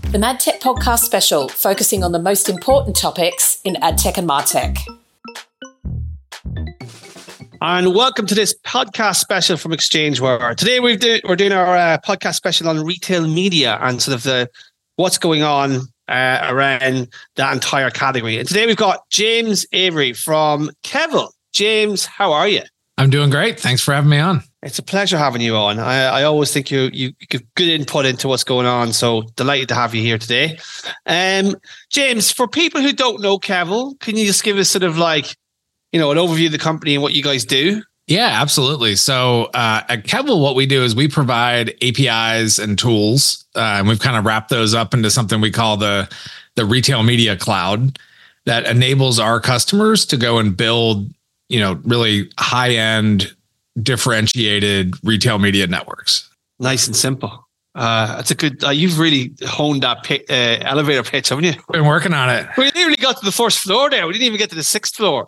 the MadTech podcast special, focusing on the most important topics in AdTech and MarTech. And welcome to this podcast special from ExchangeWare. Today we're doing our podcast special on retail media and sort of what's going on around that entire category. And today we've got James Avery from Kevel. James, how are you? I'm doing great. Thanks for having me on. It's a pleasure having you on. I always think you give good input into what's going on. So delighted to have you here today. James, for people who don't know Kevel, can you just give us sort of like, an overview of the company and what you guys do? Yeah, absolutely. So at Kevel, what we do is we provide APIs and tools, and we've kind of wrapped those up into something we call the Retail Media Cloud that enables our customers to go and build, really high-end, differentiated retail media networks. Nice and simple. That's a good. You've really honed that elevator pitch, haven't you? Been working on it. We nearly got to the first floor there. We didn't even get to the sixth floor.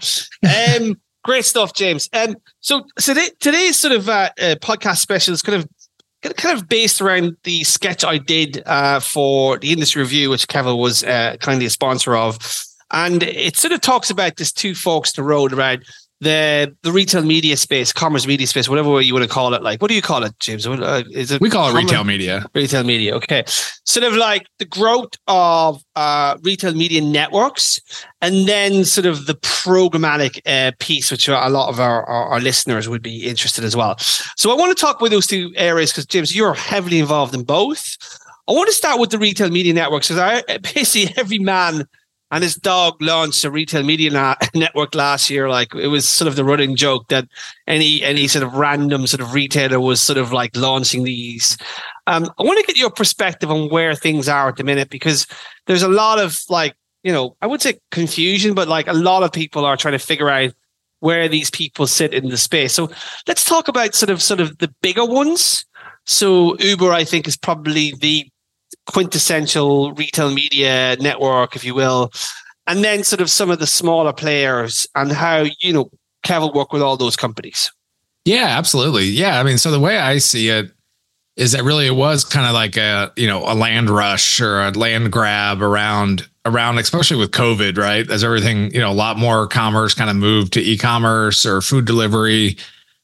Great stuff, James. So today's sort of podcast special is kind of based around the sketch I did for the industry review, which Kevel was kindly a sponsor of, and it sort of talks about this two forks to the road around the retail media space, commerce media space, whatever way you want to call it. Like, what do you call it, James? Is it? We call it retail media. Retail media. Okay. Sort of like the growth of retail media networks, and then sort of the programmatic piece, which a lot of our listeners would be interested as well. So I want to talk with those two areas because, James, you're heavily involved in both. I want to start with the retail media networks because basically every man and his dog launched a retail media network last year. Like, it was sort of the running joke that any sort of random sort of retailer was sort of like launching these. I want to get your perspective on where things are at the minute, because there's a lot of like, I would say confusion, but like a lot of people are trying to figure out where these people sit in the space. So let's talk about sort of the bigger ones. So Uber, I think, is probably the quintessential retail media network, if you will, and then sort of some of the smaller players and how Kevel work with all those companies. Yeah, absolutely. Yeah, I mean, so the way I see it is that really it was kind of like a land rush or a land grab around especially with COVID, right? As everything, a lot more commerce kind of moved to e-commerce or food delivery.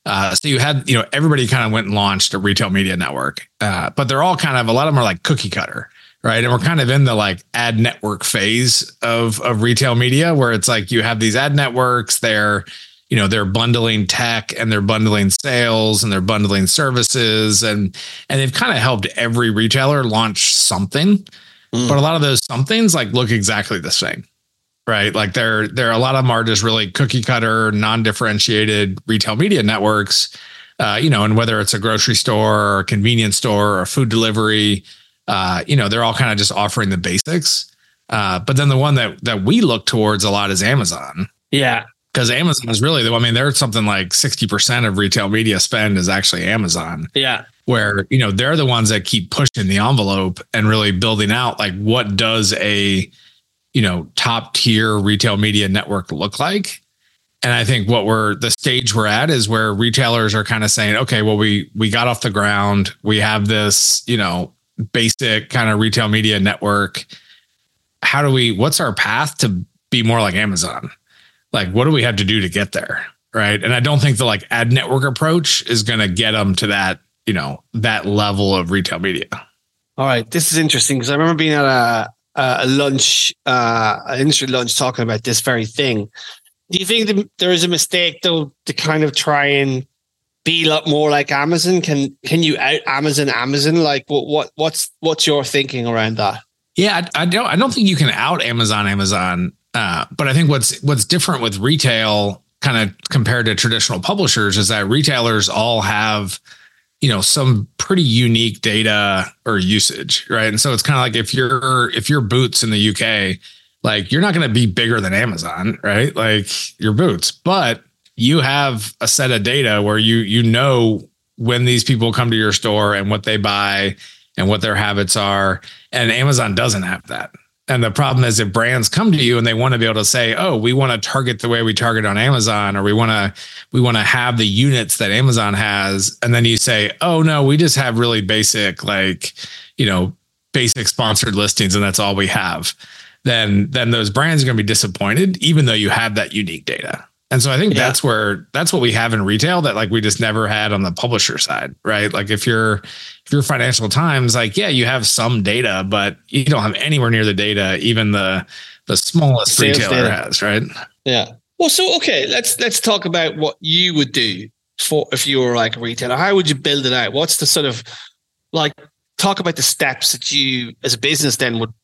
So you had, everybody kind of went and launched a retail media network, but they're all kind of, a lot of them are like cookie cutter, right? And we're kind of in the like ad network phase of retail media, where it's like you have these ad networks, they're bundling tech and they're bundling sales and they're bundling services, and they've kind of helped every retailer launch something, but a lot of those somethings like look exactly the same. Right. Like there a lot of them are just really cookie cutter, non-differentiated retail media networks, and whether it's a grocery store or a convenience store or a food delivery, they're all kind of just offering the basics. But then the one that we look towards a lot is Amazon. Yeah. Because Amazon is really they're something like 60% of retail media spend is actually Amazon. Yeah. Where, they're the ones that keep pushing the envelope and really building out like what does a top tier retail media network look like. And I think the stage we're at is where retailers are kind of saying, okay, well, we got off the ground. We have this, basic kind of retail media network. What's our path to be more like Amazon? Like, what do we have to do to get there? Right. And I don't think the like ad network approach is going to get them to that, that level of retail media. All right. This is interesting because I remember being at an industry lunch talking about this very thing. Do you think there is a mistake though to kind of try and be a lot more like Amazon? Can you out Amazon? Like what's your thinking around that? Yeah, I don't think you can out Amazon. But I think what's different with retail kind of compared to traditional publishers is that retailers all have some pretty unique data or usage, right? And so it's kind of like if you're Boots in the UK, like you're not going to be bigger than Amazon, right? Like your Boots, but you have a set of data where you know when these people come to your store and what they buy and what their habits are, and Amazon doesn't have that. And the problem is if brands come to you and they want to be able to say, oh, we want to target the way we target on Amazon, or we want to have the units that Amazon has. And then you say, oh no, we just have really basic, basic sponsored listings and that's all we have, then those brands are going to be disappointed, even though you have that unique data. And so I think that's what we have in retail that like we just never had on the publisher side, right? Like if you're Financial Times, like, yeah, you have some data, but you don't have anywhere near the data even the smallest sales retailer data has, right? Yeah. Well, so okay, let's talk about what you would do for if you were like a retailer. How would you build it out? What's the sort of like talk about the steps that you as a business then would,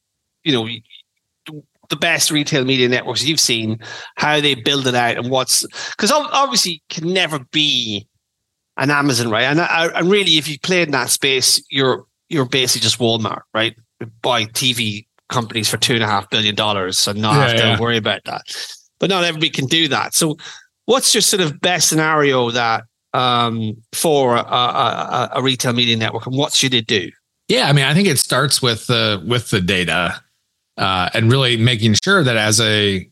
the best retail media networks you've seen, how they build it out, and because obviously can never be an Amazon, right? And really, if you play in that space, you're basically just Walmart, right? Buy TV companies for $2.5 billion, so not have to worry about that. But not everybody can do that. So, what's your sort of best scenario that for a retail media network, and what should it do? Yeah, I mean, I think it starts with the data. And really making sure that as a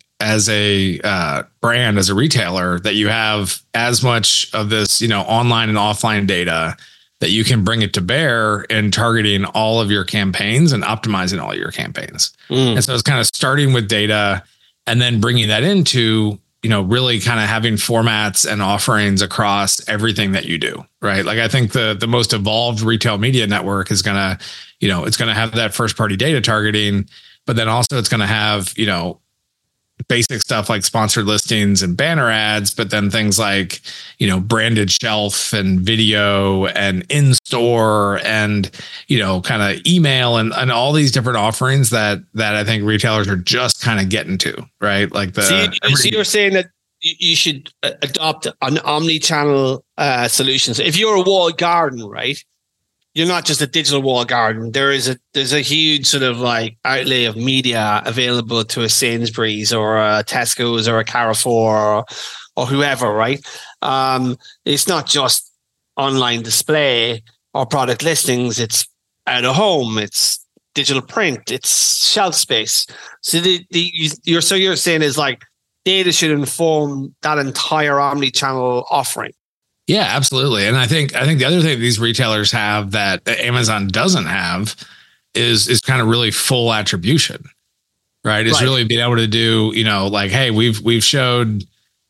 brand, as a retailer, that you have as much of this, online and offline data that you can bring it to bear in targeting all of your campaigns and optimizing all your campaigns. And so it's kind of starting with data and then bringing that into, really kind of having formats and offerings across everything that you do, right? Like I think the most evolved retail media network is going to, it's going to have that first party data targeting. But then also it's going to have, basic stuff like sponsored listings and banner ads, but then things like, branded shelf and video and in-store and, kind of email and all these different offerings that I think retailers are just kind of getting to, right? Like so you're saying that you should adopt an omni-channel solution. So if you're a walled garden, right? You're not just a digital walled garden. There's a huge sort of like outlay of media available to a Sainsbury's or a Tesco's or a Carrefour or whoever, right? It's not just online display or product listings. It's out of home. It's digital print. It's shelf space. So you're saying is like data should inform that entire omni-channel offering. Yeah, absolutely. And I think the other thing these retailers have that Amazon doesn't have is kind of really full attribution, right? Is really being able to do, like, hey, we've showed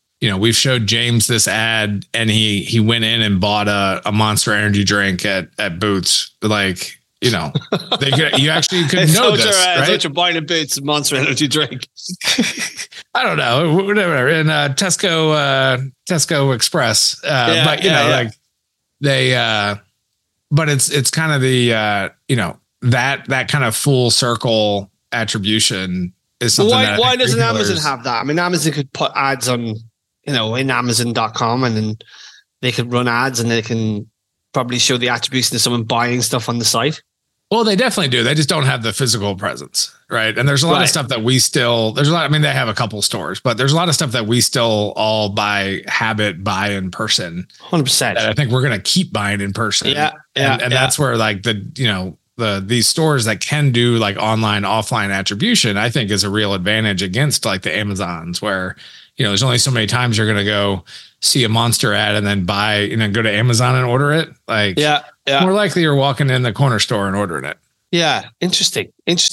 James this ad and he went in and bought a Monster Energy drink at Boots. Like, you actually could know this, right? What you're buying at Boots, Monster Energy drink. I don't know, whatever. In Tesco Express, like they, but it's kind of the that kind of full circle attribution is something. Why doesn't Amazon have that? I mean, Amazon could put ads on, in Amazon.com, and then they could run ads, and they can probably show the attribution to someone buying stuff on the site. Well, they definitely do. They just don't have the physical presence, right? And there's a lot of stuff that they have a couple stores, but there's a lot of stuff that we still all by habit buy in person. 100%. I think we're going to keep buying in person. Yeah. And that's where like these stores that can do like online, offline attribution, I think is a real advantage against like the Amazons where, there's only so many times you're going to go see a Monster ad and then buy, go to Amazon and order it. Like, more likely you're walking in the corner store and ordering it. Yeah. Interesting.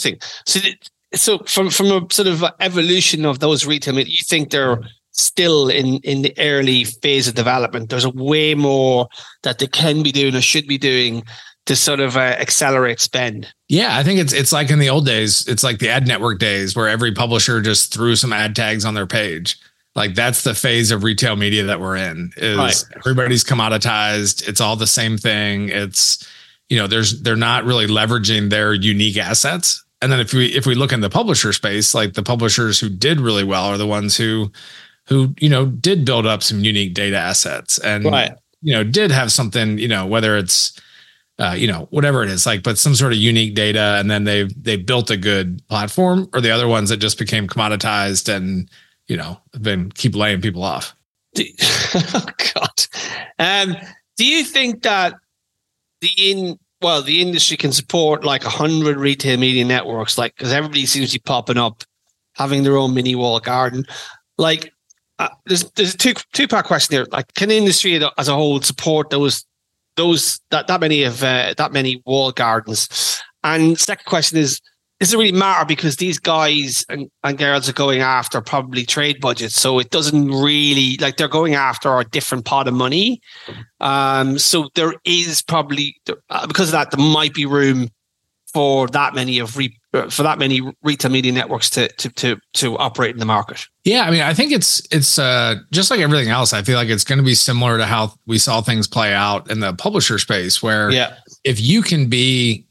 So from a sort of evolution of those retail, you think they're still in the early phase of development? There's a way more that they can be doing or should be doing to sort of accelerate spend. Yeah, I think it's like in the old days. It's like the ad network days where every publisher just threw some ad tags on their page. Like that's the phase of retail media that we're in is everybody's commoditized. It's all the same thing. It's, they're not really leveraging their unique assets. And then if we look in the publisher space, like the publishers who did really well are the ones who did build up some unique data assets and, did have something, whether it's, whatever it is like, but some sort of unique data. And then they built a good platform, or the other ones that just became commoditized and, then keep laying people off. Oh God. Do you think that the industry can support like 100 retail media networks? Like, because everybody seems to be popping up, having their own mini walled garden. Like, there's a two-part question here. Like, can the industry as a whole support that many walled gardens? And second question is, does it really matter because these guys and girls are going after probably trade budgets, so it doesn't really, like, they're going after a different pot of money. So there is probably, because of that, there might be room for that many retail media networks to operate in the market. Yeah, I mean, I think it's just like everything else. I feel like it's going to be similar to how we saw things play out in the publisher space, where if you can be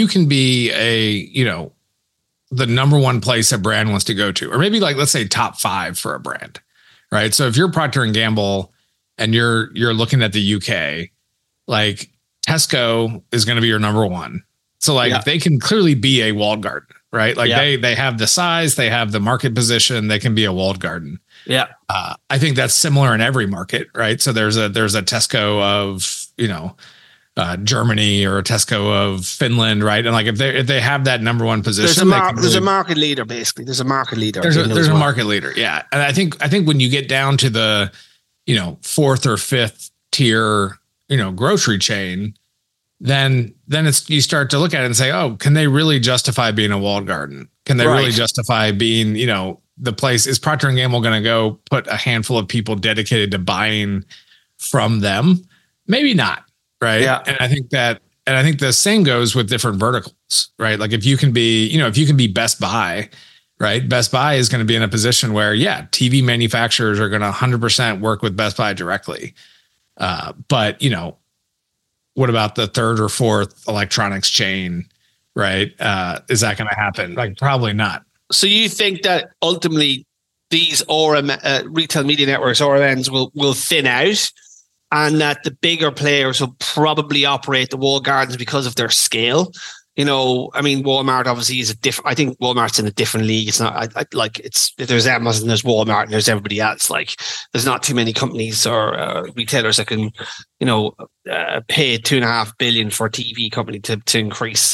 a, the number one place a brand wants to go to, or maybe, like, let's say top 5 for a brand, right? So if you're Procter and Gamble and you're looking at the UK, like, Tesco is going to be your number one. So, like, they can clearly be a walled garden, right? Like, they have the size, they have the market position, they can be a walled garden. Yeah. I think that's similar in every market, right? So there's a Tesco of, Germany, or a Tesco of Finland, right? And, like, if they have that number one position, there's a market leader, basically. There's a market leader. There's a market leader. Yeah. And I think when you get down to the, 4th or 5th tier, grocery chain, then you start to look at it and say, oh, can they really justify being a walled garden? Can they really justify being, the place? Is Procter and Gamble going to go put a handful of people dedicated to buying from them? Maybe not. Right. Yeah. And I think the same goes with different verticals, right? Like, if you can be Best Buy, right? Best Buy is going to be in a position where, TV manufacturers are going to 100% work with Best Buy directly. But, what about the 3rd or 4th electronics chain, right? Is that going to happen? Like, probably not. So you think that ultimately these retail media networks, RMNs, will thin out, and that the bigger players will probably operate the walled gardens because of their scale? I mean, Walmart obviously is I think Walmart's in a different league. It's not there's Amazon, there's Walmart, and there's everybody else. Like, there's not too many companies or retailers that can, pay $2.5 billion for a TV company to increase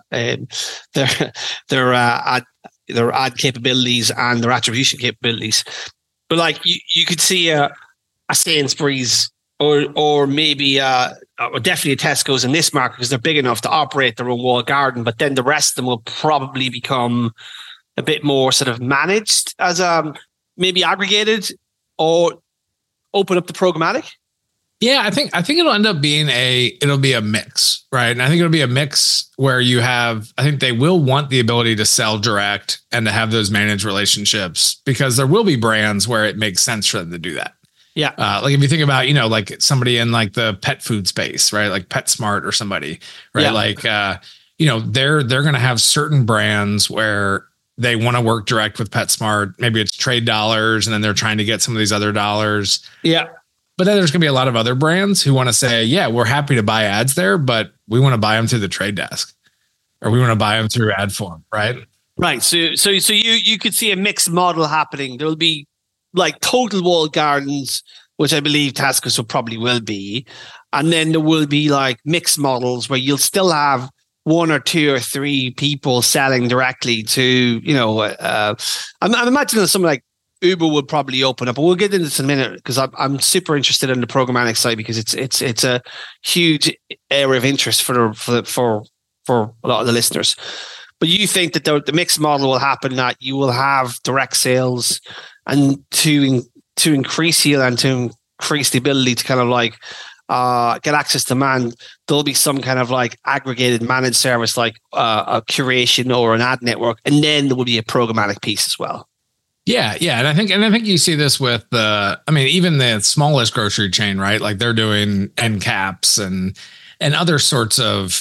their ad capabilities and their attribution capabilities. But, like, you could see a Sainsbury's or maybe or definitely a Tesco's in this market, because they're big enough to operate their own walled garden. But then the rest of them will probably become a bit more sort of managed as maybe aggregated, or open up to programmatic. Yeah, I think it'll end up being it'll be a mix, right? And I think it'll be a mix where I think they will want the ability to sell direct and to have those managed relationships, because there will be brands where it makes sense for them to do that. Yeah. Like, if you think about, like somebody in, like, the pet food space, right? Like PetSmart or somebody, right? Yeah. Like, they're going to have certain brands where they want to work direct with PetSmart. Maybe it's trade dollars, and then they're trying to get some of these other dollars. Yeah. But then there's going to be a lot of other brands who want to say, yeah, we're happy to buy ads there, but we want to buy them through the trade desk, or we want to buy them through Adform, right? Right. So you could see a mixed model happening. There'll be, like, total walled gardens, which I believe Tesco's will be. And then there will be, like, mixed models where you'll still have 1 or 2 or 3 people selling directly to, I'm imagining something like Uber would probably open up, but we'll get into this in a minute, because I'm super interested in the programmatic side, because it's a huge area of interest for a lot of the listeners. But you think that the mixed model will happen, that you will have direct sales, and to increase yield and to increase the ability to kind of, like, get access to demand, there'll be some kind of, like, aggregated managed service, like a curation or an ad network, and then there will be a programmatic piece as well. Yeah, and I think you see this with even the smallest grocery chain, right? Like, they're doing end caps and other sorts of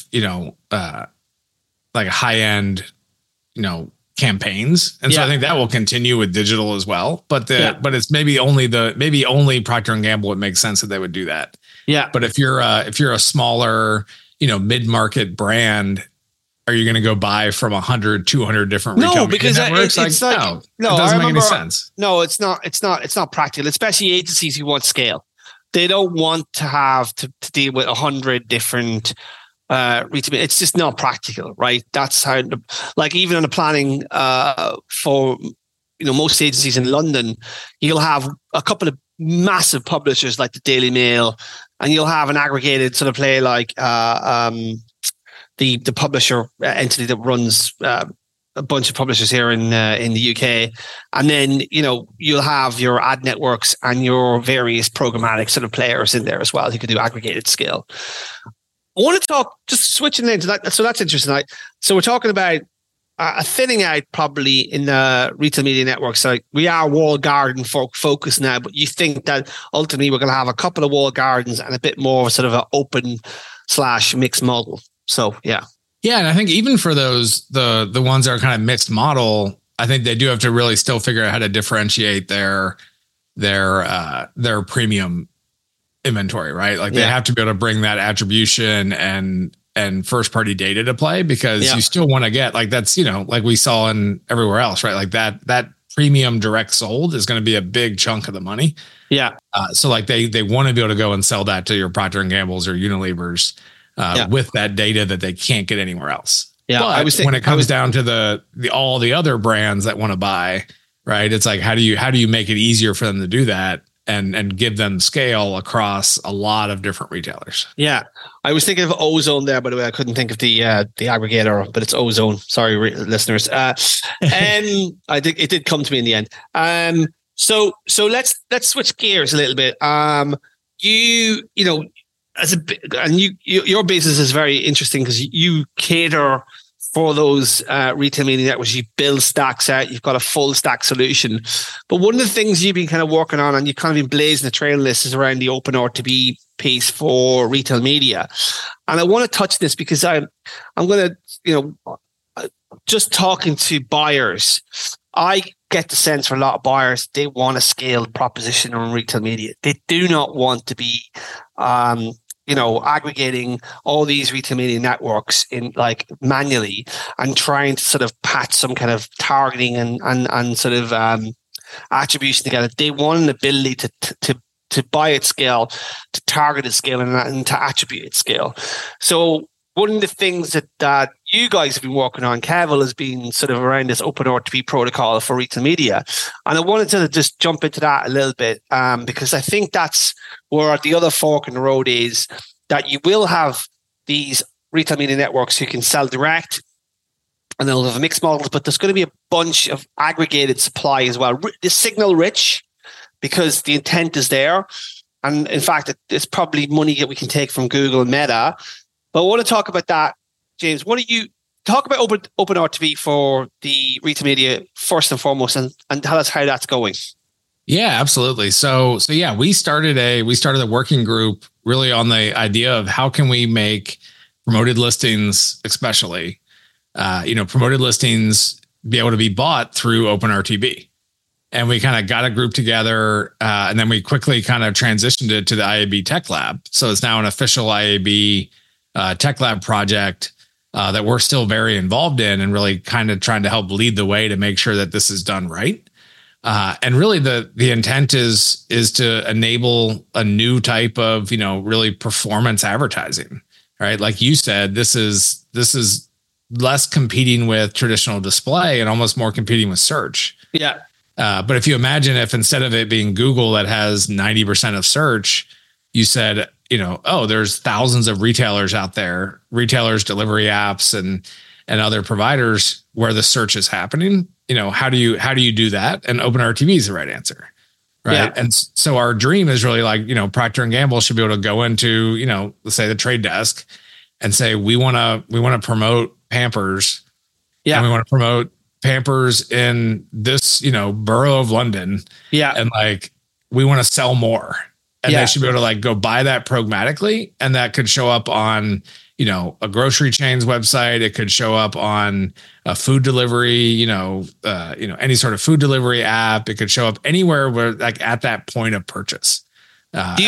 like high end campaigns, and so I think that will continue with digital as well. But it's maybe only Procter and Gamble, it makes sense that they would do that. Yeah. But if you're a smaller mid-market brand, are you going to go buy from 100, 200 different retail because networks? It doesn't make any sense. No, it's not practical, especially agencies who want scale. They don't want to have to deal with 100 different retail. It's just not practical, right? That's how, like, even on the planning for most agencies in London, you'll have a couple of massive publishers like the Daily Mail, and you'll have an aggregated sort of play like the publisher entity that runs a bunch of publishers here in the UK, and then you'll have your ad networks and your various programmatic sort of players in there as well. You could do aggregated scale. I want to talk, just switching into that. So that's interesting. So we're talking about a thinning out probably in the retail media networks. So we are walled garden focused now, but you think that ultimately we're going to have a couple of walled gardens and a bit more sort of an open / mixed model. So yeah. Yeah, and I think even for those the ones that are kind of mixed model, I think they do have to really still figure out how to differentiate their premium inventory, right? Like they have to be able to bring that attribution and first party data to play, because you still want to get like that's like we saw in everywhere else, right? Like that premium direct sold is going to be a big chunk of the money. Yeah. So like they want to be able to go and sell that to your Procter and Gamble's or Unilevers. With that data that they can't get anywhere else. Yeah, but when it comes down to all the other brands that want to buy, right? It's like how do you make it easier for them to do that and give them scale across a lot of different retailers? Yeah, I was thinking of Ozone there. By the way, I couldn't think of the aggregator, but it's Ozone. Sorry, listeners. And I think it did come to me in the end. So let's switch gears a little bit. Your business is very interesting because you cater for those retail media networks. You build stacks out. You've got a full stack solution. But one of the things you've been kind of working on, and you've kind of been blazing the trail list, is around the open RTB piece for retail media. And I want to touch this because I'm going to, just talking to buyers, I get the sense for a lot of buyers, they want a scaled proposition on retail media. They do not want to be aggregating all these retail media networks in like manually and trying to sort of patch some kind of targeting and sort of attribution together. They want an ability to buy at scale, to target at scale, and to attribute at scale. So one of the things that you guys have been working on, Kevil, has been sort of around this open RTB protocol for retail media. And I wanted to just jump into that a little bit because I think that's where the other fork in the road is, that you will have these retail media networks who can sell direct and they'll have mixed models, but there's going to be a bunch of aggregated supply as well. The signal rich, because the intent is there. And in fact, it's probably money that we can take from Google and Meta. But I want to talk about that, James. What do you talk about open RTB for the retail media first and foremost, and tell us how that's going? Yeah, absolutely. So yeah, we started a working group really on the idea of how can we make promoted listings, especially, promoted listings be able to be bought through OpenRTB. And we kind of got a group together, and then we quickly kind of transitioned it to the IAB Tech Lab. So it's now an official IAB Tech Lab project that we're still very involved in, and really kind of trying to help lead the way to make sure that this is done right. And really the intent is to enable a new type of, really performance advertising, right? Like you said, this is less competing with traditional display and almost more competing with search. Yeah. But if you imagine if instead of it being Google that has 90% of search, you said, there's thousands of retailers out there, delivery apps and other providers where the search is happening. How do you do that? And OpenRTB is the right answer. Right. Yeah. And so our dream is really like, Procter and Gamble should be able to go into, let's say the trade desk and say, we want to promote Pampers. Yeah. And we want to promote Pampers in this, borough of London. Yeah. And like, we want to sell more. And they should be able to like go buy that programmatically. And that could show up on, a grocery chain's website. It could show up on a food delivery, any sort of food delivery app. It could show up anywhere where like at that point of purchase. Do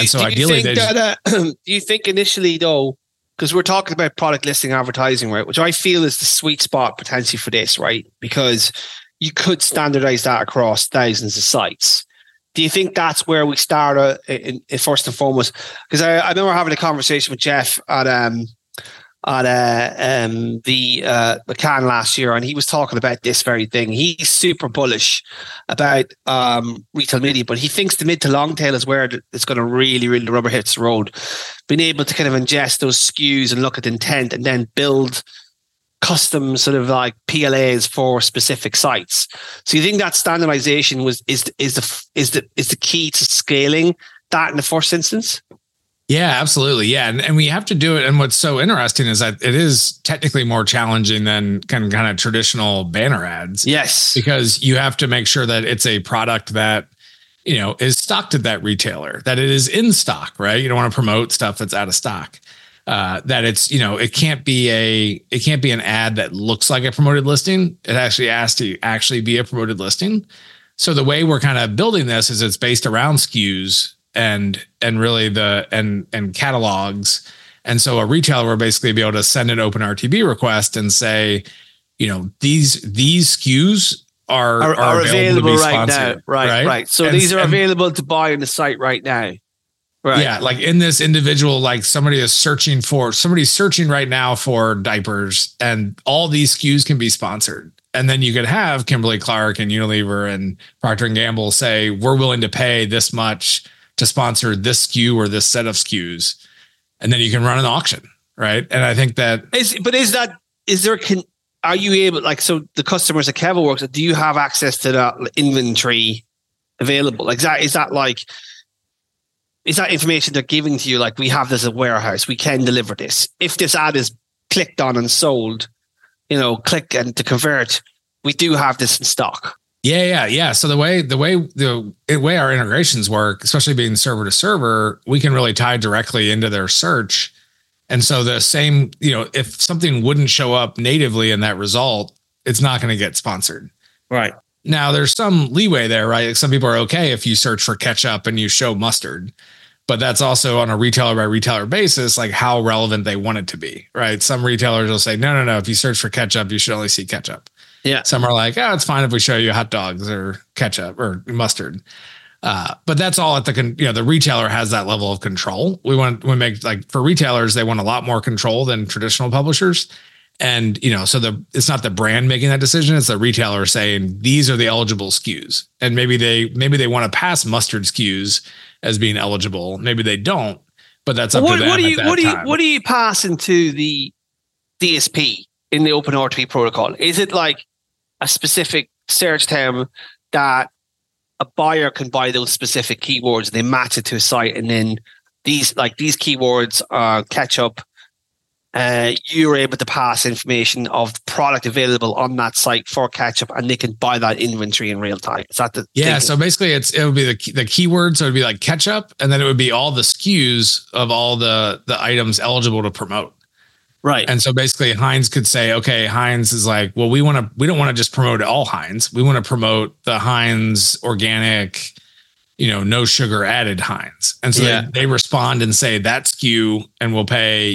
you think initially though, because we're talking about product listing advertising, right? Which I feel is the sweet spot potentially for this, right? Because you could standardize that across thousands of sites. Do you think that's where we start in first and foremost? Because I remember having a conversation with Jeff at at the McCann last year, and he was talking about this very thing. He's super bullish about retail media, but he thinks the mid to long tail is where it's going to really the rubber hits the road. Being able to kind of ingest those SKUs and look at intent, and then build custom sort of like PLAs for specific sites. So you think that standardization is the key to scaling that in the first instance? Yeah, absolutely. Yeah. And we have to do it. And what's so interesting is that it is technically more challenging than kind of traditional banner ads. Yes. Because you have to make sure that it's a product that, is stocked at that retailer, that it is in stock, right? You don't want to promote stuff that's out of stock. That it's, it can't be an ad that looks like a promoted listing. It actually has to actually be a promoted listing. So the way we're kind of building this is it's based around SKUs and really and catalogs. And so a retailer will basically be able to send an open RTB request and say, these SKUs are available right now. Right. So these are available to buy on the site right now. Right. Yeah. Like in this individual, like somebody's searching right now for diapers, and all these SKUs can be sponsored. And then you could have Kimberly-Clark and Unilever and Procter & Gamble say, we're willing to pay this much to sponsor this SKU or this set of SKUs. And then you can run an auction. Right. And I think that are you able, like, so the customers at Kevel Works, do you have access to that inventory available? Like, is that information they're giving to you? Like, we have this at warehouse, we can deliver this. If this ad is clicked on and sold, click and to convert, we do have this in stock. Yeah. So the way our integrations work, especially being server to server, we can really tie directly into their search. And so the same, if something wouldn't show up natively in that result, it's not going to get sponsored. Right. Now there's some leeway there, right? Like some people are okay if you search for ketchup and you show mustard, but that's also on a retailer by retailer basis, like how relevant they want it to be, right? Some retailers will say, no. If you search for ketchup, you should only see ketchup. Yeah. Some are like, it's fine if we show you hot dogs or ketchup or mustard. But that's all at the retailer has that level of control. We make, like, for retailers, they want a lot more control than traditional publishers. And, so it's not the brand making that decision. It's the retailer saying, these are the eligible SKUs. And maybe they want to pass mustard SKUs as being eligible. Maybe they don't, but that's up to them. What do you pass into the DSP in the OpenRTB protocol? Is it like a specific search term that a buyer can buy those specific keywords, they match it to a site, and then these keywords are ketchup, you're able to pass information of the product available on that site for ketchup, and they can buy that inventory in real time. Is that the thinking? So basically it would be the keywords. So it would be like ketchup, and then it would be all the SKUs of all the items eligible to promote. Right. And so basically Heinz could say, okay, Heinz is like, well, we don't want to just promote all Heinz. We want to promote the Heinz organic, no sugar added Heinz. And so they respond and say that SKU, and we'll pay,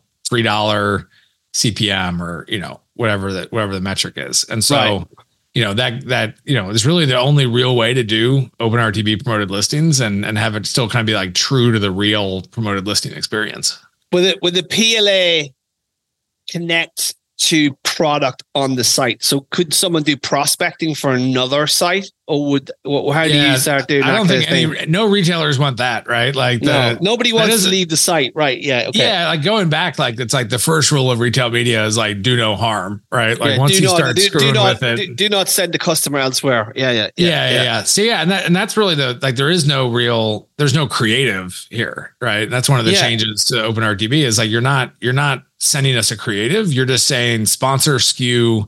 $3 CPM or, whatever the metric is. And so, that is really the only real way to do OpenRTB promoted listings and have it still kind of be like true to the real promoted listing experience. With the PLA connect to product on the site. So could someone do prospecting for another site, or how do you start doing that? I don't think no retailers want that, right? Like nobody wants to leave the site, right? Yeah. Okay. Yeah. Like going back, like it's like the first rule of retail media is like, do no harm, right? Like once you start screwing with it, do not send the customer elsewhere. Yeah. So and that's really there's no creative here, right? That's one of the changes to OpenRTB is like, you're not sending us a creative. You're just saying sponsor SKU,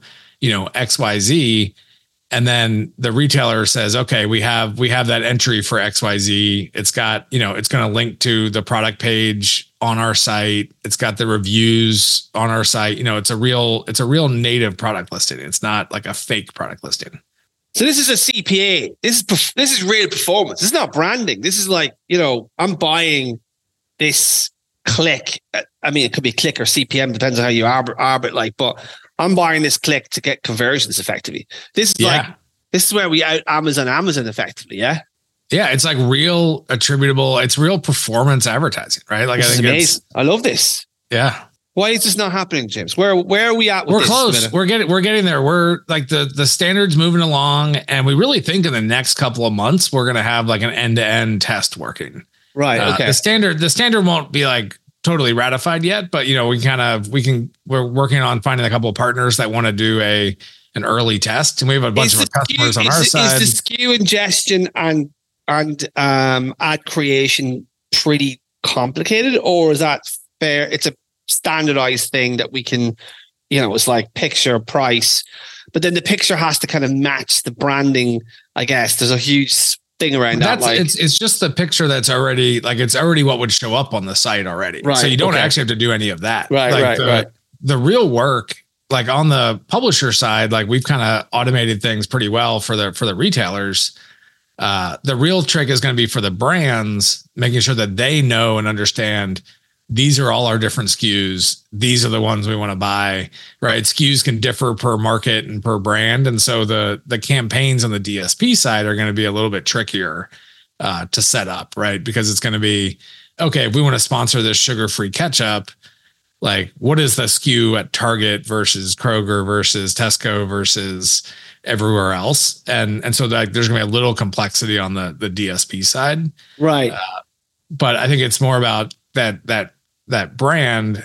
XYZ. And then the retailer says, okay, we have that entry for XYZ. It's got, it's going to link to the product page on our site. It's got the reviews on our site. It's a real native product listing. It's not like a fake product listing. So this is a CPA. This is real performance. This is not branding. This is like, I'm buying this click. I mean, it could be click or CPM, depends on how you arbit like, but I'm buying this click to get conversions effectively. This is where we out Amazon effectively. Yeah. Yeah. It's like real attributable. It's real performance advertising, right? Like, I think it's amazing. I love this. Yeah. Why is this not happening, James? Where are we at with we're this? Close. We're getting there. We're like the standard's moving along, and we really think in the next couple of months we're going to have like an end-to-end test working. Right. Okay. The standard won't be like totally ratified yet, but we're working on finding a couple of partners that want to do an early test, and we have a bunch of customers on our side. Is the SKU ingestion and ad creation pretty complicated, or is that fair? It's a standardized thing that we can, it's like picture, price, but then the picture has to kind of match the branding. I guess there's a huge thing around that. It's just the picture that's already it's already what would show up on the site already. Right. So you don't actually have to do any of that. Right. The real work, like on the publisher side, like we've kind of automated things pretty well for the retailers. The real trick is going to be for the brands, making sure that they know and understand these are all our different SKUs. These are the ones we want to buy, right? SKUs can differ per market and per brand. And so the campaigns on the DSP side are going to be a little bit trickier to set up, right? Because it's going to be, okay, if we want to sponsor this sugar-free ketchup, like what is the SKU at Target versus Kroger versus Tesco versus everywhere else? And so like there's going to be a little complexity on the DSP side. Right. But I think it's more about that brand.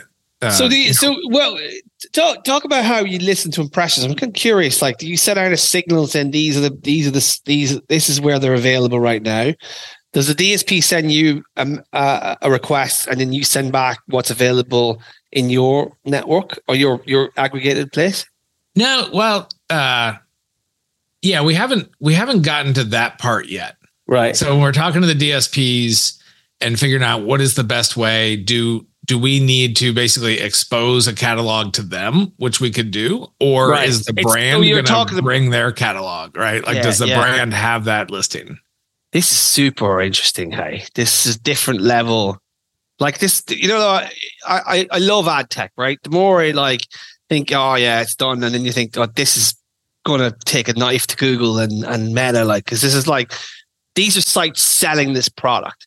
Talk about how you listen to impressions. I'm kind of curious. Like, do you set out a signal saying this is where they're available right now? Does the DSP send you a request and then you send back what's available in your network or your aggregated place? No, well, yeah, we haven't gotten to that part yet. Right. So when we're talking to the DSPs and figuring out what is the best way, do we need to basically expose a catalog to them, which we could do, or is the brand going to bring their catalog, right? Like, does the brand have that listing? This is super interesting. Hey, this is different level. Like this, I love ad tech, right? The more I think, oh yeah, it's done, and then you think, oh, this is going to take a knife to Google and Meta, because this is these are sites selling this product.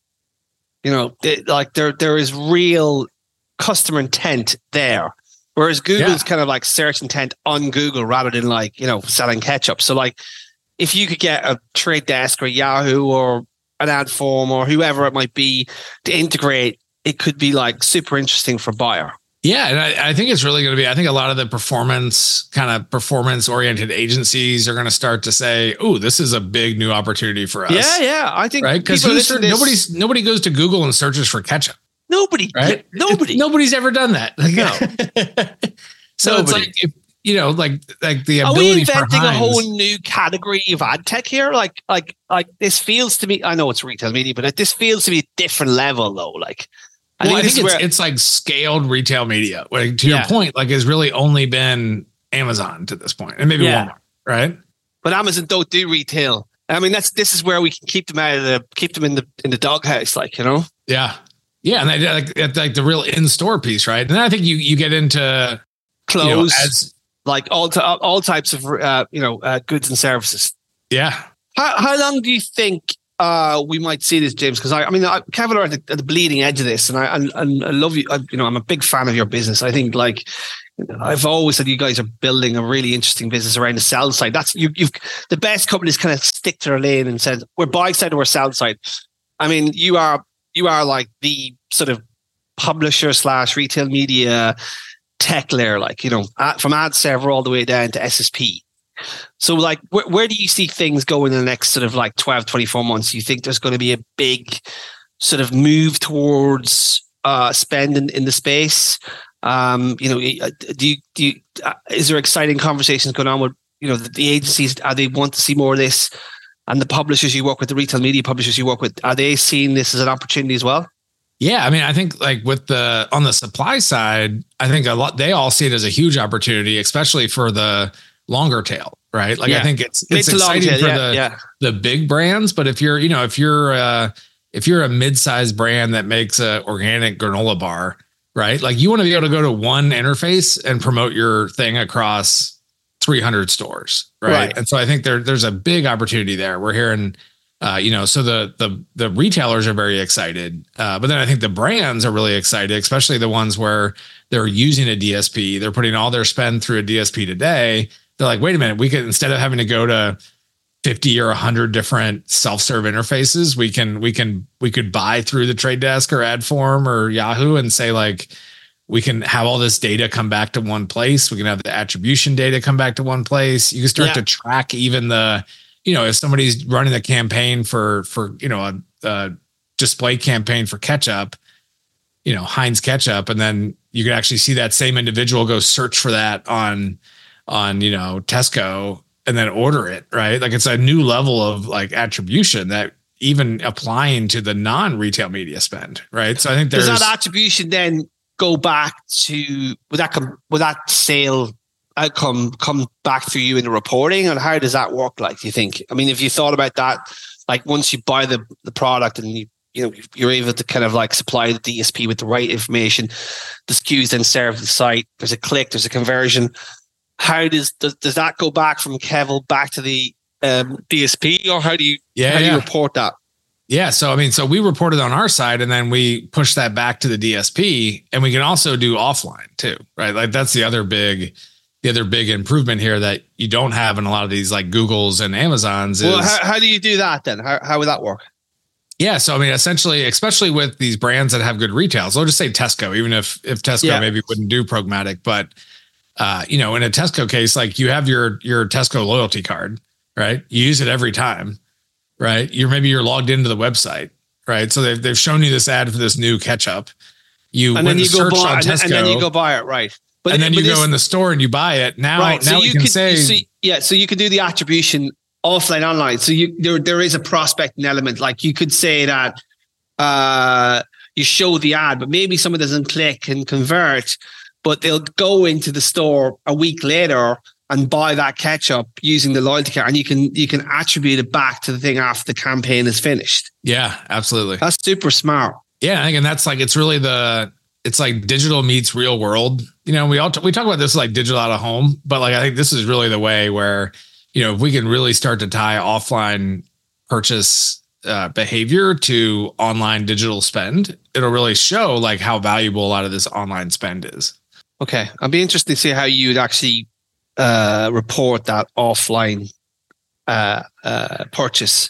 There is real customer intent there, whereas Google's kind of like search intent on Google rather than selling ketchup. So if you could get a Trade Desk or Yahoo or an Adform or whoever it might be to integrate, it could be super interesting for buyer. Yeah, and I think it's really going to be, I think a lot of the performance oriented agencies are going to start to say, oh, this is a big new opportunity for us. Yeah. I think right? Because nobody goes to Google and searches for ketchup. Nobody, right? Nobody's ever done that. No. So nobody. It's like the ability. Are we inventing a whole new category of ad tech here? Like this feels to me, I know it's retail media, but this feels to be a different level though. I think it's like scaled retail media. To your point, it's really only been Amazon to this point, and maybe Walmart, right? But Amazon don't do retail. I mean, this is where we can keep them in the doghouse, Yeah, and they like the real in-store piece, right? And then I think you get into clothes, all types of goods and services. Yeah. How long do you think we might see this, James? Because Kevin are at the bleeding edge of this, and I love you. I'm a big fan of your business. I think I've always said you guys are building a really interesting business around the sell side. That's you've the best companies kind of stick to their lane and said we're buy side or we're sell side. I mean, you are like the sort of publisher / retail media tech layer, from ad server all the way down to SSP. So where do you see things going in the next sort of 12, 24 months? Do you think there's going to be a big sort of move towards spend in the space? Is there exciting conversations going on with, the agencies? Are they want to see more of this? And the publishers you work with, the retail media publishers you work with, are they seeing this as an opportunity as well? Yeah, I mean, I think on the supply side, I think they all see it as a huge opportunity, especially for the longer tail, right? I think it's exciting for the big brands, but if you're a mid-sized brand that makes a organic granola bar, right? You want to be able to go to one interface and promote your thing across 300 stores, right? And so I think there's a big opportunity there. We're hearing So the retailers are very excited, but then I think the brands are really excited, especially the ones where they're using a DSP. They're putting all their spend through a DSP today. They're like, wait a minute, we could, instead of having to go to 50 or 100 different self-serve interfaces, we could buy through the Trade Desk or Adform or Yahoo and say, like, we can have all this data come back to one place. We can have the attribution data come back to one place. You can start to track even the, if somebody's running a campaign for a display campaign for ketchup, Heinz ketchup, and then you can actually see that same individual go search for that on Tesco and then order it, right? Like, it's a new level of like attribution that even applying to the non-retail media spend, right? So I think does that attribution then go back to, would that sale outcome come back through you in the reporting, and how does that work? Like, do you think? I mean, if you thought about that, like once you buy the product and you're able to kind of like supply the DSP with the right information, the SKUs then serve the site. There's a click, there's a conversion. How does that go back from Kevel back to the DSP, or how do you report that? Yeah. So, we report it on our side and then we push that back to the DSP, and we can also do offline too, right? Like, that's the other big improvement here that you don't have in a lot of these like Googles and Amazons. Well, how do you do that then? How would that work? Yeah. So, essentially, especially with these brands that have good retails, I'll just say Tesco, even if Tesco maybe wouldn't do programmatic, but in a Tesco case, like, you have your Tesco loyalty card, right? You use it every time, right? You're logged into the website, right? So they've shown you this ad for this new ketchup. And then you go buy it, right? But then you go in the store and you buy it. Now, right. So you can say, so you can do the attribution offline, online. So there is a prospecting element. Like, you could say that you show the ad, but maybe someone doesn't click and convert, but they'll go into the store a week later and buy that ketchup using the loyalty card, and you can attribute it back to the thing after the campaign is finished. Yeah, absolutely. That's super smart. Yeah, I think, and that's like, it's really it's like digital meets real world. We talk about this like digital out of home, but like, I think this is really the way where, if we can really start to tie offline purchase behavior to online digital spend, it'll really show like how valuable a lot of this online spend is. Okay. I'd be interested to see how you'd actually report that offline purchase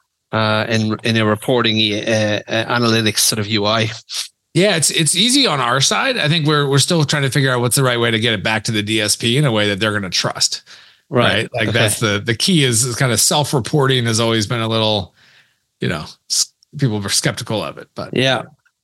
in a reporting analytics sort of UI. Yeah, it's easy on our side. I think we're still trying to figure out what's the right way to get it back to the DSP in a way that they're going to trust. Right. Like, that's the key is kind of self-reporting has always been a little, people were skeptical of it, but yeah.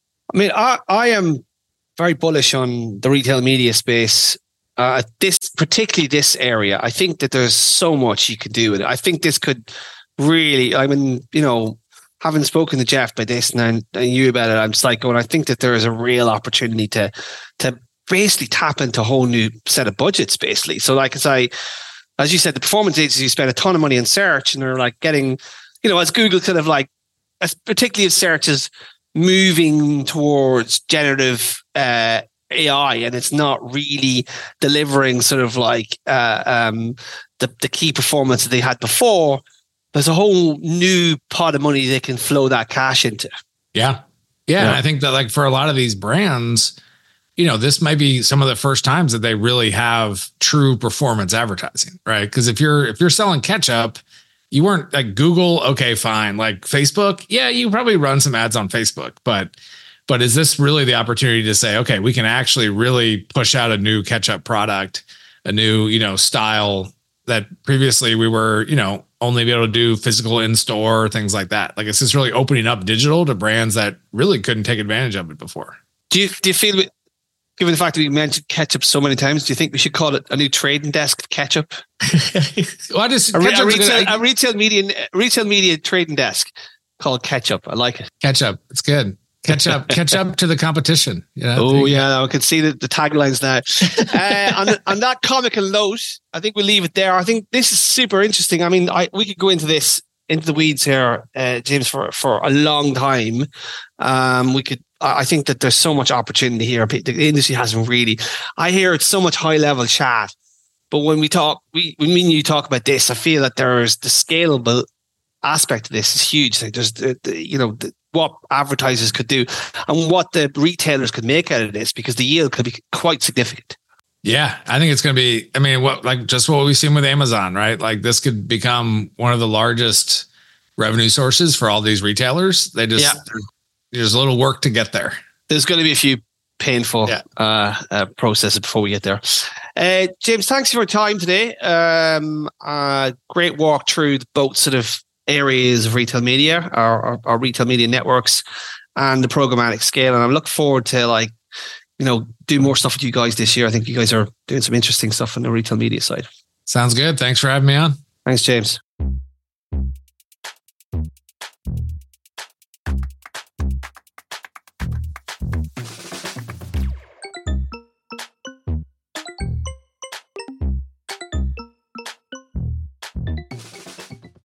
I am very bullish on the retail media space. Particularly this area. I think that there's so much you could do with it. I think this could really, having spoken to Jeff by this and you about it, I'm just like going, I think that there is a real opportunity to basically tap into a whole new set of budgets, basically. So like, as you said, the performance agencies spend a ton of money on search, and they're like getting, as Google kind of like, particularly if search is moving towards generative AI, and it's not really delivering sort of like the key performance that they had before, there's a whole new pot of money they can flow that cash into. Yeah. And I think that like for a lot of these brands, this might be some of the first times that they really have true performance advertising, right? Because if you're selling ketchup, you weren't like Google, okay, fine. Like Facebook, yeah, you probably run some ads on Facebook, but is this really the opportunity to say, okay, we can actually really push out a new ketchup product, a new, style that previously we were, only be able to do physical in-store, things like that. Like, it's just really opening up digital to brands that really couldn't take advantage of it before. Do you feel, given the fact that we mentioned ketchup so many times, do you think we should call it a new trading desk ketchup? Well, a retail media trading desk called ketchup. I like it. Ketchup. It's good. Catch up to the competition. Oh yeah, I can see the taglines now. On that comical note, I think we'll leave it there. I think this is super interesting. We could go into the weeds here, James, for a long time. I think that there's so much opportunity here. The industry hasn't really. I hear it's so much high level chat, but when you talk about this, I feel that there's the scalable aspect of this is huge. Like there's what advertisers could do and what the retailers could make out of this, because the yield could be quite significant. Yeah, I think it's going to be, I mean, what we've seen with Amazon, right? Like this could become one of the largest revenue sources for all these retailers. There's a little work to get there. There's going to be a few painful processes before we get there. James, thanks for your time today. Great walk through both sort of areas of retail media, our retail media networks, and the programmatic scale. And I'm looking forward to do more stuff with you guys this year. I think you guys are doing some interesting stuff on the retail media side. Sounds good. Thanks for having me on. Thanks, James.